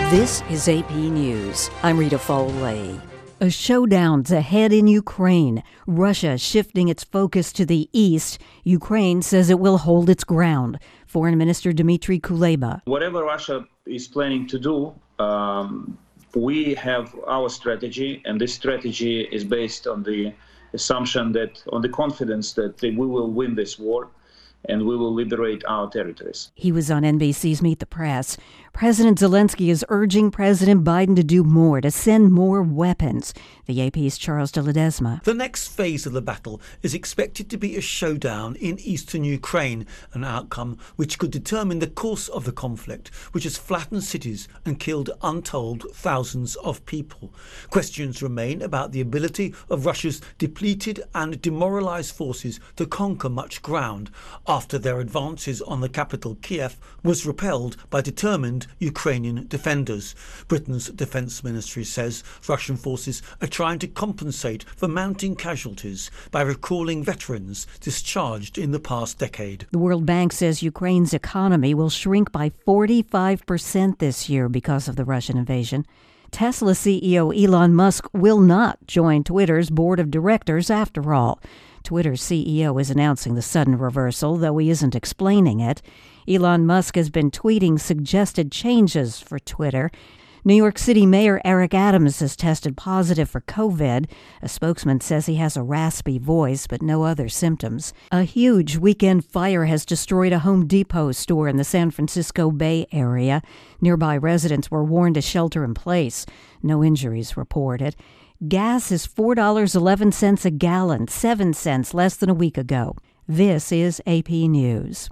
This is AP News. I'm Rita Foley. A showdown's ahead in Ukraine. Russia shifting its focus to the east. Ukraine says it will hold its ground. Foreign Minister Dmitry Kuleba. Whatever Russia is planning to do, we have our strategy, and this strategy is based on the assumption that, on the confidence that we will win this war and we will liberate our territories. He was on NBC's Meet the Press. President Zelensky is urging President Biden to do more, to send more weapons. The AP's Charles de Ledesma. The next phase of the battle is expected to be a showdown in eastern Ukraine, an outcome which could determine the course of the conflict, which has flattened cities and killed untold thousands of people. Questions remain about the ability of Russia's depleted and demoralized forces to conquer much ground after their advances on the capital Kiev was repelled by determined Ukrainian defenders. Britain's defence ministry says Russian forces are trying to compensate for mounting casualties by recalling veterans discharged in the past decade. The World Bank says Ukraine's economy will shrink by 45% this year because of the Russian invasion. Tesla CEO Elon Musk will not join Twitter's board of directors after all. Twitter's CEO is announcing the sudden reversal, though he isn't explaining it. Elon Musk has been tweeting suggested changes for Twitter. New York City Mayor Eric Adams has tested positive for COVID. A spokesman says he has a raspy voice, but no other symptoms. A huge weekend fire has destroyed a Home Depot store in the San Francisco Bay Area. Nearby residents were warned to shelter in place. No injuries reported. Gas is $4.11 a gallon, 7 cents less than a week ago. This is AP News.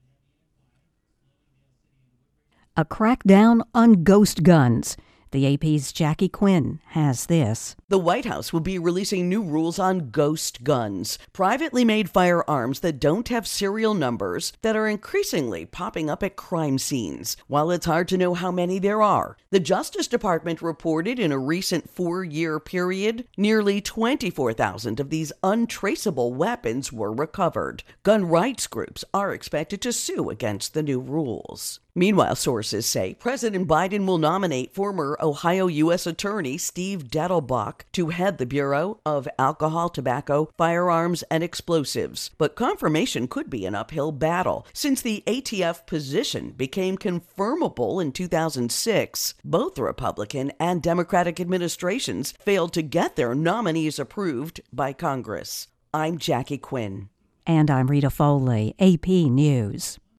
A crackdown on ghost guns. The AP's Jackie Quinn has this. The White House will be releasing new rules on ghost guns, privately made firearms that don't have serial numbers that are increasingly popping up at crime scenes. While it's hard to know how many there are, the Justice Department reported in a recent 4-year period, nearly 24,000 of these untraceable weapons were recovered. Gun rights groups are expected to sue against the new rules. Meanwhile, sources say President Biden will nominate former Ohio U.S. Attorney Steve Dettelbach to head the Bureau of Alcohol, Tobacco, Firearms, and Explosives. But confirmation could be an uphill battle. Since the ATF position became confirmable in 2006, both the Republican and Democratic administrations failed to get their nominees approved by Congress. I'm Jackie Quinn. And I'm Rita Foley, AP News.